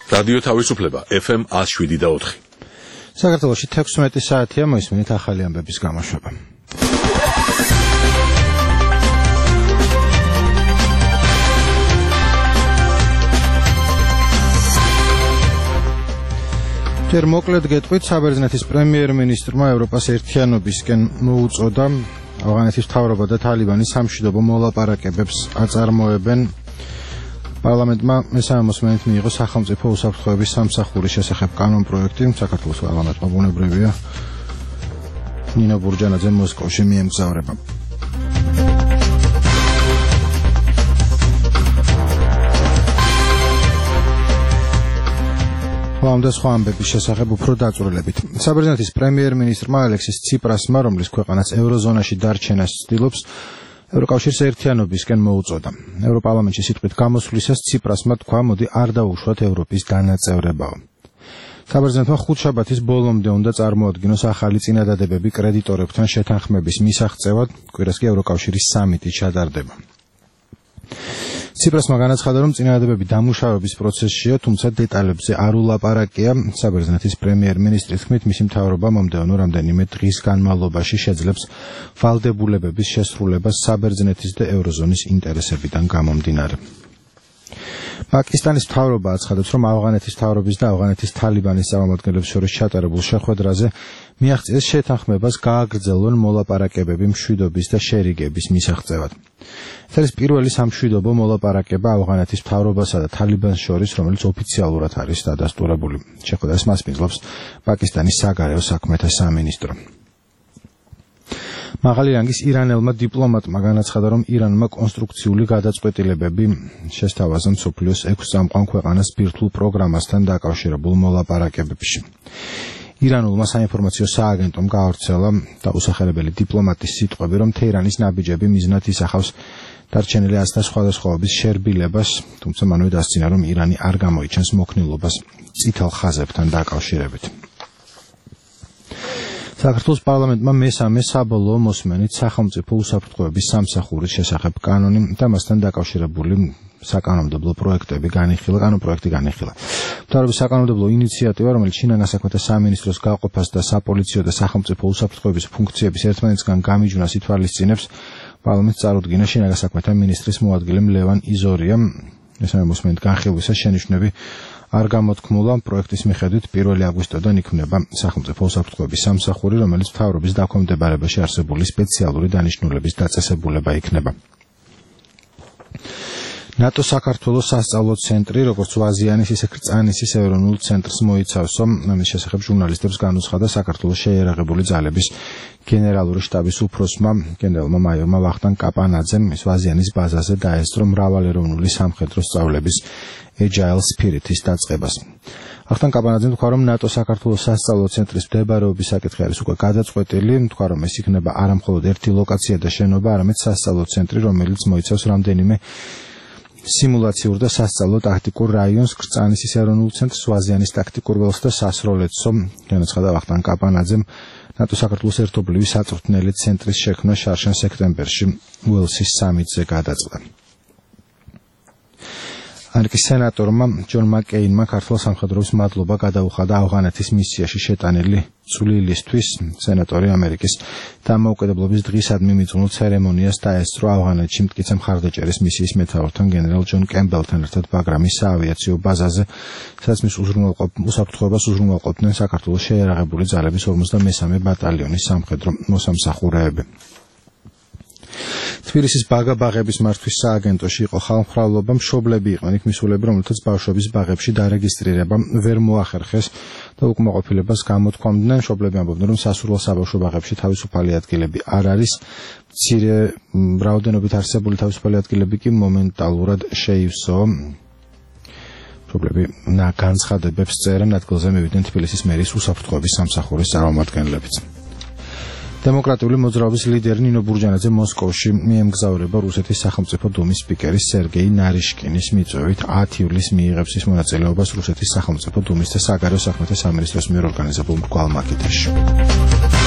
რადიო თავისუფლება FM 107.4. საქართველოში 16 საათია, მოისმინეთ ახალი ამბების გამოშვება. ჯერ მოკლედ გეტყვით, საბერძნეთის პრემიერ-მინისტრმა ევროპას ერთიანობისკენ მოუწოდა ავღანეთის მთავრობა და თალიბანი სამშვიდობო მოლაპარაკებებს აწარმოებენ. პარლამენტმა მესამე მოსმენით მიიღო სახელმწიფო უსაფრთხოების სამსახურის შესახებ კანონპროექტი. საქართველოს პარლამენტმა ბუნებრივია ნინო ბურჯანაძე მოსკოვში მიემგზავრება. ამ სხვა ამბების შესახებ უფრო დაწვრილებით. საბერძნეთის პრემიერ-მინისტრმა ალექსის ციპრასმა, რომლის ქვეყანას ევროზონაში დარჩენას ცდილობს, ევროკავშირის ერთიანობისკენ მოუწოდა. ევროპარლამენტში სიტყვით გამოსვლისას ციპრასმა თქვა, მოდი არ დაუშვათ ევროპის დანაწევრებაო. საბერძნეთმა ხუთშაბათის ბოლომდე უნდა წარმოადგინოს ახალი წინადადებები კრედიტორებთან შეთანხმების მისაღწევად, კვირას კი ევროკავშირის სამიტი ჩატარდება. ციპრასმა განაცხადა, რომ წინადადებები დამუშავების პროცესშია, თუმცა დეტალებზე არ ულაპარაკია. საბერძნეთის პრემიერ-მინისტრის თქმით, მისი მთავრობა მომდევნო რამდენიმე დღის განმავლობაში შეძლებს ვალდებულებების შესრულებას საბერძნეთის და ევროზონის ინტერესებიდან გამომდინარე. პაკისტანის მთავრობა აცხადებს, რომ ავღანეთის მთავრობის და ავღანეთის თალიბანის წარმომადგენლებს შორის ჩატარებულ შეხვედრაზე მიაღწიეს შეთანხმებას გააგრძელონ მოლაპარაკებები მშვიდობის და შერიგების მისაღწევად. ეს არის პირველი სამშვიდობო მოლაპარაკება ავღანეთის მთავრობასა და თალიბანს შორის, რომელიც ოფიციალურად არის დადასტურებული. შეხვედრას მასპინძლობს პაკისტანის საგარეო საქმეთა სამინისტრო. მაღალი რანგის ირანელმა დიპლომატმა განაცხადა, რომ ირანმა კონსტრუქციული გადაწყვეტილებები შესთავაზა მსოფლიოს 6 წამყვან ქვეყანას ბირთვულ პროგრამასთან დაკავშირებულ მოლაპარაკებებში. ირანულმა საინფორმაციო სააგენტომ გაავრცელა დაუსახელებელი დიპლომატის სიტყვები, რომ თეირანის ნაბიჯები მიზნად ისახავს დარჩენილი აზთა სხვადასხვაობის შერბილებას, თუმცა მანვე დასცინა, რომ ირანი არ გამოიჩენს მოქნილობას წითელ ხაზებთან დაკავშირებით. საქართველოს პარლამენტმა მესამე საბოლოო მოსმენით სახელმწიფო უსაფრთხოების სამსახურის შესახებ კანონი და მასთან დაკავშირებული საკანონმდებლო პროექტი განიხილა. მთავრობის საკანონმდებლო ინიციატივა, რომელიც შინაგან საქმეთა სამინისტროს გაყოფას და საპოლიციო და სახელმწიფო უსაფრთხოების ფუნქციების ერთმანეთისგან გამიჯვნას ითვალისწინებს, პარლამენტს წარუდგინა შინაგან საქმეთა მინისტრის მოადგილემ ლევან იზორიამ. მესამე მოსმენით განხილვისას შენიშვნები არ გამოთქმულა. პროექტის მიხედვით 1 აგვისტოდან იქმნება სახელმწიფო უსაფრთხოების სამსახური, რომელიც მთავრობის დაქვემდებარებაში არსებული სპეციალური დანიშნულების დაწესებულება იქნება. ნატო საქართველოს სასწავლო ცენტრი, როგორც ვაზიანის, ისე კრწანისის ეროვნულ ცენტრს მოიცავს. ამის შესახებ ჟურნალისტებს განუცხადა საქართველოს შეიარაღებული ძალების გენერალური შტაბის უფროსმა, გენერალმა მაიორმა ვახტანგ კაპანაძემ, ის ვაზიანის ბაზაზე დაესწრო მრავალეროვნული სამხედრო სწავლების Agile Spirit-ის დაწყებას. ვახტანგ კაპანაძემ თქვა, რომ ნატო საქართველოს სასწავლო ცენტრის მდებარეობის საკითხი არის უკვე გადაწყვეტილი, თქვა, რომ ეს იქნება არა მხოლოდ ერთი ლოკაცია და შენობა, არამედ სასწავლო ცენტრი, რომელიც მოიცავს რამდენიმე სიმულაციურ და სასწავლო ტაქტიკურ რაიონს, კრწანისის ეროვნულ ცენტრს, ვაზიანის ტაქტიკურ ველს და სასროლეთსო. განაცხადა ვახტანგ კაპანაძემ, ნატო საქართველოს ერთობლივი საწვრთნელი ცენტრის შექმნა შარშან სექტემბერში უელსის სამიტზე გადაწყდა. ამერიკის სენატორმა ჯონ მაკეინმა ქართულ სამხედროებს მადლობა გადაუხადა ავღანეთის მისიაში შეტანილი წვლილისთვის. სენატორი ამერიკის დამოუკიდებლობის დღისადმი მიძღვნილ ცერემონიას დაესწრო ავღანეთში მტკიცე მხარდაჭერის მისიის მეთაურთან გენერალ ჯონ კემბელთან ერთად ბაგრამის საავიაციო ბაზაზე, სადაც მის უსაფრთხოებას უზრუნველყოფდნენ საქართველოს შეიარაღებული ძალების 53 ბატალიონის სამხედრო მოსამსახურეები. თბილისის ბაგა-ბაღების მართვის სააგენტოში იყო ხალხმრავლობა, მშობლები იყვნენ იქ მისულები, რომელთაც ბავშვების ბაღებში დარეგისტრირება ვერ მოახერხეს და უკმაყოფილებას გამოთქვამდნენ. მშობლები ამბობდნენ, რომ სასურველ საბავშვო ბაღებში თავისუფალი ადგილები არ არის, მცირე რაოდენობით არსებული თავისუფალი ადგილები კი მომენტალურად შეივსო. მშობლები განცხადებებს წერენ, ადგილზე მივიდნენ თბილისის მერის უსაფრთხოების სამსახურის წარმომადგენლებიც. დემოკრატიული მოძრაობის ლიდერი ნინო ბურჯანაძე მოსკოვში მიემგზავრება რუსეთის სახელმწიფო დუმის სპიკერის სერგეი ნარიშკინის მიწვევით 10 ივლისს მიიღებს ის მონაწილეობას რუსეთის სახელმწიფო დუმის და საგარეო საქმეთა სამინისტროს მიერ ორგანიზებულ მრგვალ მაკეტაში.